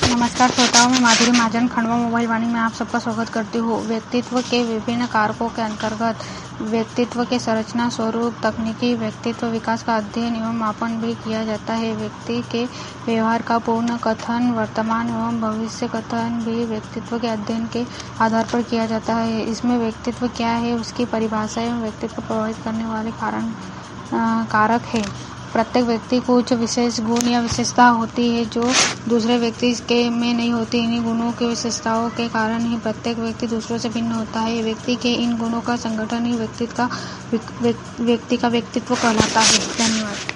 नमस्कार श्रोताओं, मैं माधुरी महाजन खंडवा मोबाइल वाणी में आप सबका स्वागत करती हूँ। व्यक्तित्व के विभिन्न कारकों के अंतर्गत व्यक्तित्व के संरचना, स्वरूप, तकनीकी व्यक्तित्व विकास का अध्ययन एवं मापन भी किया जाता है। व्यक्ति के व्यवहार का पूर्ण कथन, वर्तमान एवं भविष्य कथन भी व्यक्तित्व के अध्ययन के आधार पर किया जाता है। इसमें व्यक्तित्व क्या है, उसकी परिभाषा एवं व्यक्तित्व प्रभावित करने वाले कारक है। प्रत्येक व्यक्ति को कुछ विशेष गुण या विशेषता होती है जो दूसरे व्यक्ति के में नहीं होती। इन्हीं गुणों की विशेषताओं के कारण ही प्रत्येक व्यक्ति दूसरों से भिन्न होता है। व्यक्ति के इन गुणों का संगठन ही व्यक्ति का व्यक्तित्व कहलाता है। धन्यवाद।